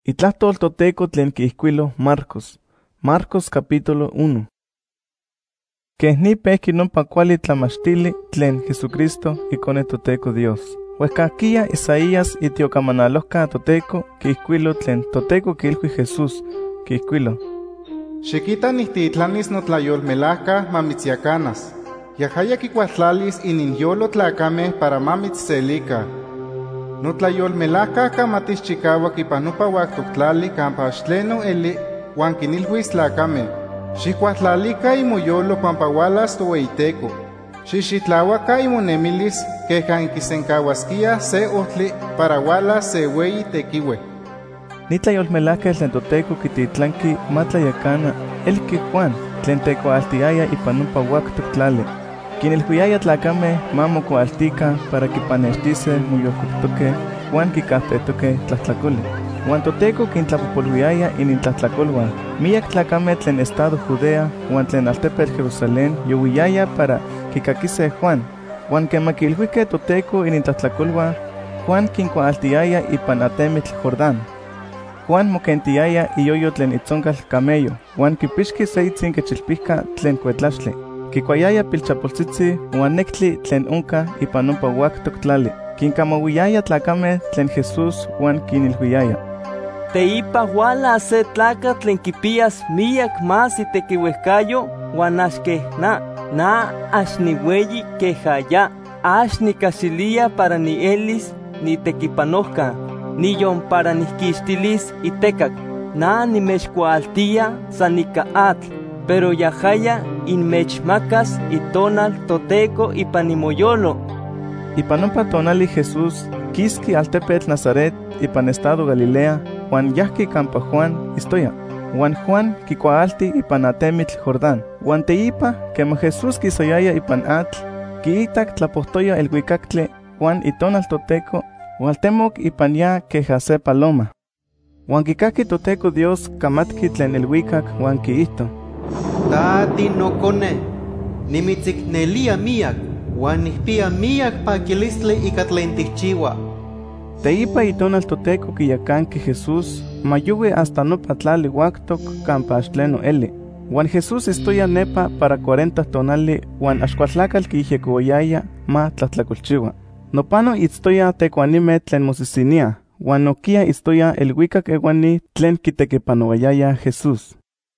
Itlahtol toteco tlen kiihkuilo Marcos capítulo 1. Kehni pehki nompa kuali tlamachtili tlen Jesucristo ikone toteco Dios. Huehcaquia Isaías itiocamanalojca toteco kiihkuilo tlen toteco kilhui Jesús kiihkuilo. Xiquita nihtitlanis notlayolmelahca mamitziacanas. Yahaya kikuahtlalis ininyolo tlacame para mamitzselica. Notlayolmelahca kamatixchicauac ipan nopa uactoctlali campa axtleno eli huan kinilhuis tlacame. Xikuahtlalika imoyolo pampa ualas toweiteco. Xixitlauaca imonemilis queja inquisencauasquia se ohtli para ualas se ueyi tequiue. Nitlayolmelahca tlen toteco kititlanki matlayacana elki Juan tlen tecualtiaya ipan nopa uactoctlali. Kinilhuiaya tlacame mamocualtica para kipanextise moyolcoctoque huan kicahpetoque tlahtlacoli. Huan toteco kintlapopolhuiaya inintlahtlacolhuan. Miyac tlacame tlen estado Judea huan tlen altepetl Jerusalén yohuiyaya para kikaquise Juan. Huan quemakilhuique toteco inintlahtlacolhuan, Juan kincuaaltiaya ipan atemitl Jordán. Juan mokentiaya iyoyo tlen itzoncal camello, huan kipixki se itzin tlen cuetlaxtli. Kikuayaya pilchapoltzitzi huan nektli tlen onka ipan nompa uactoctlali. Kinkamahuiyaya tlacame tlen Jesús huan kinilhuiyaya. Teipa huala se tlaca tlen kipias miyak más itequiuehcayo huan axquehna, na axniueyi quejaya, axnicasilia para ni elis ni tequipanojca, niyon para nihquixtilis itecac, na nimechcualtia sanica atl. Pero yahaya inmechmacas itonal toteco ipan imoyolo. Ipan nompa tonali Jesús kiski altepetl Nazaret ipan estado Galilea, huan yahki campa Juan istoya. Huan Juan kikuaalti ipan atemitl Jordán. Huan teipa quema Jesús kisoyaya ipan atl, kiitak tlapohtoya el huicactle Juan itonal toteco, hualtemoc ipan ya queja se paloma. Huan kikaki toteco Dios kamatki tlen el huicac huan kiihto. Tati nocone, nimitzicnelia miak, huan nihpia miak paquilistli ika tlen tihchiua. Teipa itonal toteco kiyacanki Jesús, mayuwe hasta nopa tlali uactoc campa axtleno eli. Huan Jesús istoya nepa para 40 tonali huan axcuatlacal kiihyecoyaya ma tlahtlacolchiua. Nopano itztoya tecuanime tlen mosisinia, huan nokia istoya el huicac ewani tlen kitequipanouayaya Jesús.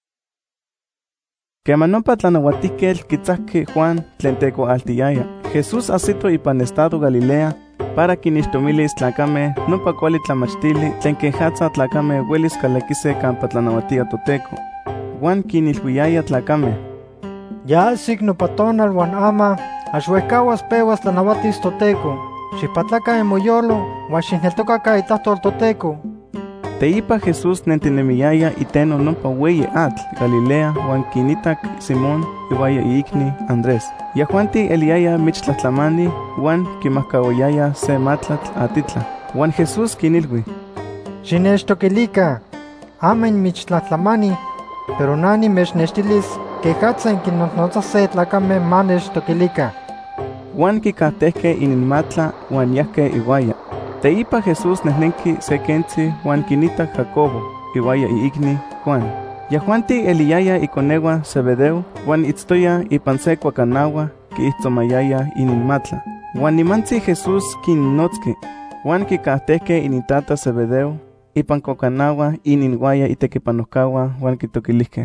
Quema nompa tlanauatiquel kitzahki Juan tlen tecuaaltiaya. Jesús asito ipan estado Galilea para kinixtomilis tlacame nompa kuali tlamachtili tlen quehatza tlacame huelis calaquise campa tlanauatia toteco. Juan kinilhuiaya tlacame. Ya signo patonal huan ama, axuehcahuas pehuas tlanauatis toteco. Xipatlaca emoyolo, huan xineltocaca itahtol toteco. Teipa Jesús nentinemiaya iteno nompa ueyi atl Galilea huan kinitac Simón iuaya iikni Andrés. Ya Juanti eliaya michtlahtlamani huan kimahcaoyaya se matlatl atitla. Huan Jesús kinilhui. Xinechtoquilica, amen michtlahtlamani, pero nani mechnextilis quehatza inquinotnotzas se tlacame manechtoquilica. Huan kikahtehke ininmatla huan yahke iuaya. Teipa Jesús nehnenki se kentzi huan kinitac Jacobo iuaya iikni Juan. Ya Juanti eliyaya ikonewa Zebedeo huan itztoya ipan se cuacanaua kiihtzomayaya ininmatla. Huan nimantzi Jesús kinnotzki, huan kikahtehke inintata Zebedeo ipan cuacanaua ininguaya itequipanojcaua huan kitokilihke.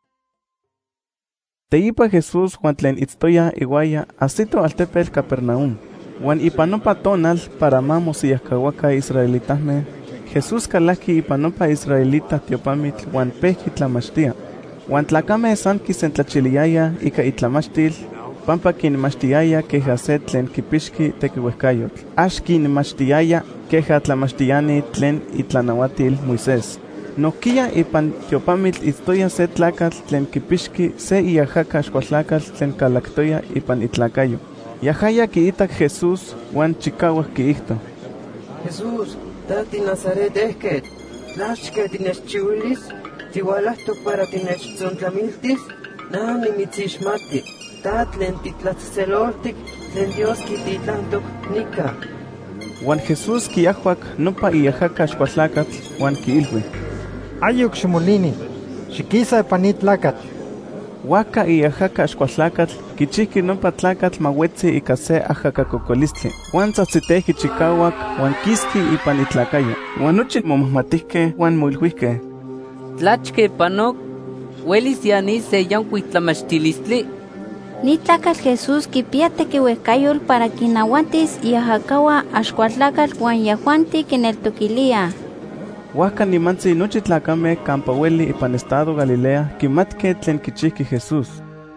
Teipa Jesús huan tlen itztoya iuaya asito altepetl Capernaum. Huan ipan nopa tonal para mamosiyahcahuaca israelitahme, Jesús calahki ipan nopa israelita tiopamitl huan pehki tlamachtia. Huan tlacame san kisentlachiliaya ika itlamachtil, pampa kinmachtiaya queja se tlen kipixki tequiuehcayotl. Ax kinmachtiaya queja tlamachtiani tlen itlanauatil Moisés. Nohkia ipan tiopamitl itztoya se tlacatl tlen kipixki se iajaca axcuatlacatl tlen calactoya ipan itlacayo. Yahaya kiitak Jesús huan chicauac kiihto. Jesús, tati Nazaret esket, nashke tinechchiuilis, tihualahtok para tinechtzontamiltis, na nimitzixmati, ta tlen titlatzseloltik, tlen Dios kititlantok nika. Juan Jesús kiyahuac nopa iyahaka axkuatlacatl Juan kiilhui: Ayuk ximolini, xiquisa ipanit tlacat. Huaca iyahaka axkuatlacatl kichihki nopa tlacatl mauetzi ika se ajakakokolistli. Juan tzatzitehi chikauac Juan kiski ipan itlacayo. Juan nochi momahmatihkeh Juan moilhuihkeh: Tlachke panok, huelis yani se yankuitlamachtilistli. Ni tlacatl Jesús kipia tequiuehcayol para kinauantis iahakaua axkuatlacatl Juan yahuanti kineltoquilia. Huaca nimantzi nochi tlacameh campa ueli ipan estado Galilea kimatkeh tlen kichihki Jesús.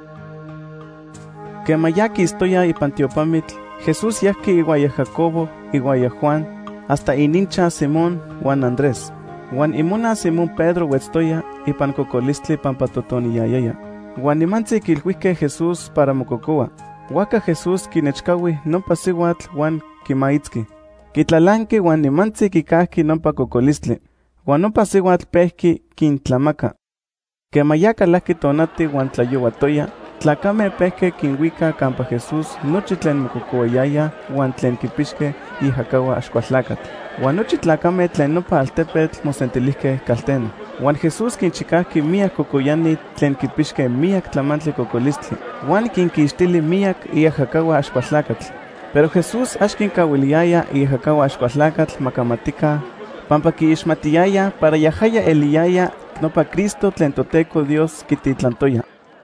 Quema ya kistoya ipan tiopamitl, Jesús yahki iguaya Jacobo, iguaya Juan, hasta inincha Simón Juan Andrés. Juan imona Simón Pedro huetztoya ipan cocolistli pampa totoniyayaya. Juan nimantzi kilhuihke Jesús para mococoa. Huaca Jesús kinechkaui nopa siuatl Juan kimaitzki. Kitlalanki Juan nimantzi kikahki nopa cocolistli. Juan nopa siuatl pehki kintlamaca. Quema ya calahki tonati Juan tlayouatoya, tlacameh pehke kinhuica campa Jesús nochi tlen mococoayaya Juan tlen kipixke ihakaua axkuatlacatl. Juan nochi tlacameh tlen nopa altepetl mosentilihke calteno. Juan Jesús kinchikahki miak cocoyani tlen kipixke miak tlamantli cocolistli. Juan kinkixtili miak ihakaua axkuatlacatl. Pero Jesús axkinkauiliaya ihakaua axkuatlacatl makamatika, pampa kiixmatiyaya para yahaya eliyaya nopa Cristo tlen Toteco Dios kititlantoya.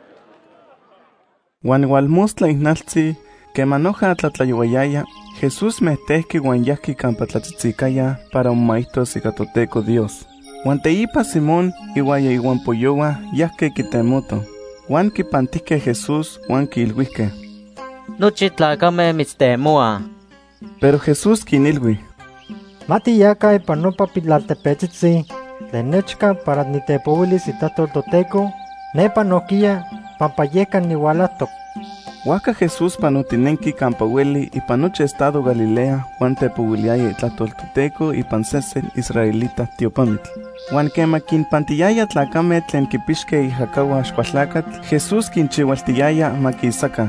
Juan hualmostla ihnaltzi, quema noja tlatlayouayaya, Jesús mehtehki Juan yahki campa tlatzitzikaya para omaihtos ika Toteco Dios. Juan teipa Simón iuaya iuan poyoua yahke kitemoto. Juan kipantihke Jesús Juan kiilhuihke: Nochi tlacameh mitztemoa. Pero Jesús kinilhui: Mati yaka ipan nopa pitlaltepetzitzi, tlen nechka para nitepouilis itahtol Toteco, nepa nohkia pampa yekan niualatok. Huaca Jesús panotinenki campa ueli ipan nochi estado Galilea Juan tepouiliaya itlahtol Toteco ipan sesen israelita tiopamitl. Juan quema kinpantiyaya tlacameh tlen kipixke ihakaua axkuatlacatl, Jesús kinchiualtiyaya makisaka.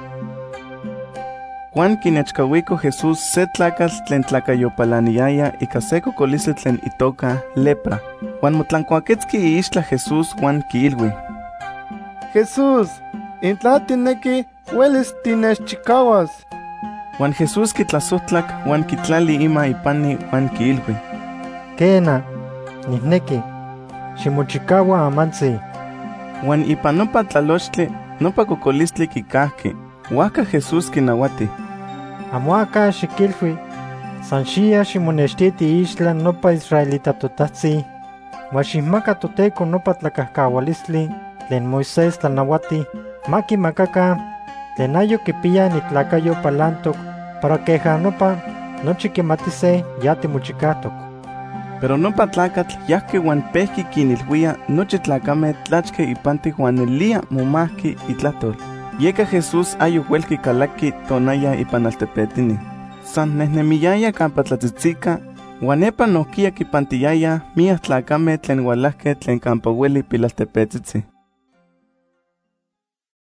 Juan kinechkauiko Jesús se tlacatl tlen tlacayopalaniyaya ika se cocolistli tlen itoka lepra. Juan motlancuaquetzki iixtla Jesús Juan kiilhui: Jesús, intla tineki huelis tinechchikauas. Juan Jesús kitlasohtlak Juan kitlali ima ipani Juan kiilhui: Kena, nihneki, ximochikaua amantzi. Juan ipan nopa tlalochtli, nopa cocolistli kikahki. Huaca Jesús kinauati: Amuaca xiquilhui, san xia ximonextiti ixtla nopa israelita totahzi, huan xihmaka Toteco nopa tlacahcaualistli tlen Moisés tlanauati, makimakaca tlen ayo kipia nitlacayo palantok, para queja nopa nochi kimatise ya timochicahtok. Pero nopa tlacatl yahki Juan pehki kinilhuia nochi tlacameh tlachke ipanti Juan elia momahki itlahtol. Yeka Jesús ayo huelki kalaki tonaya ipan altepetini. San nehnemiyaya campa tlatzitzika, Juan nepa nohkia kipantiyaya miak tlacameh tlen hualahke tlen campa ueli pilaltepetzitzi.